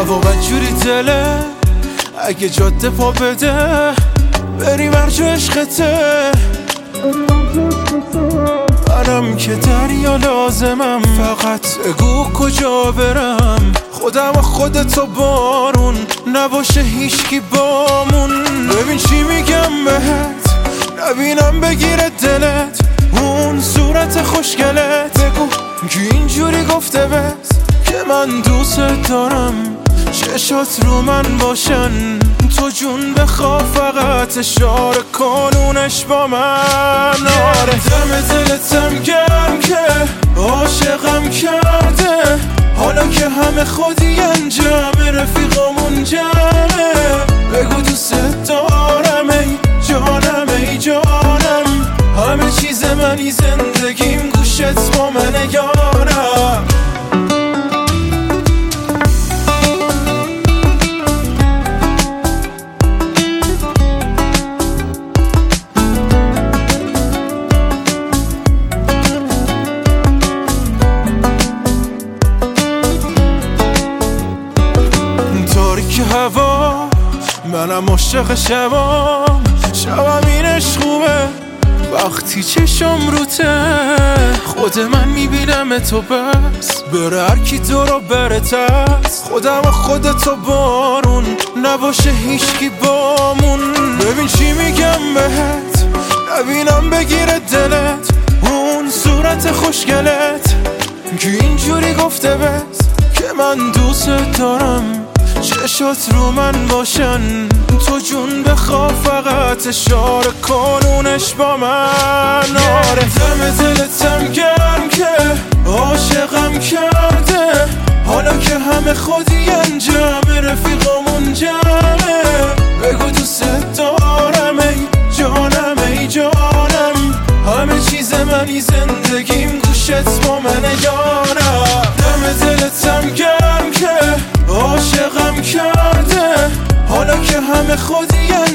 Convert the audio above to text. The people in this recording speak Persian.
هوا بدجوری دله اگه جاده پا بده بریم هرجا عشقته منم که دریا لازمم فقط بگو کجا برم خودم و خودتو بارون نباشه هیچکی بامون ببین چی میگم بهت نبینم بگیره دلت اون صورت خوشگلت بگو که اینجوری گفته بس که من دوست دارم چشات رو من باشن تو جون بخوا فقط اشاره کنونش با من آره دم دلتم گرم که عاشقم کرده حالا که همه خودی انجام رفیقامون جمعه بگو دوست دارم ای جانم ای جانم همه چیز منی زندگیم گوشت با منه یارم تاریک هوا منم عاشق شبام اینش خوبه وقتی چشم روته خود من میبینم تو بس بره هرکی دورو بره تست خودم و خودتو بارون نباشه هیچکی بامون ببین چی میگم بهت نبینم بگیره دلت اون صورت خوشگلت که اینجوری گفته بس که من دوست دارم چشات رو من باشن تو جون بخوا فقط اشاره کنونش با من آره دم دلتم گرم که عاشقم کرده حالا که همه خودی انجام رفیقامون جمعه بگو دوست دارم ای جانم ای جانم همه چیز منی زندگیم گوشت با منه یارم دم دلتم گرم که عاشقم کرده حالا که همه خودی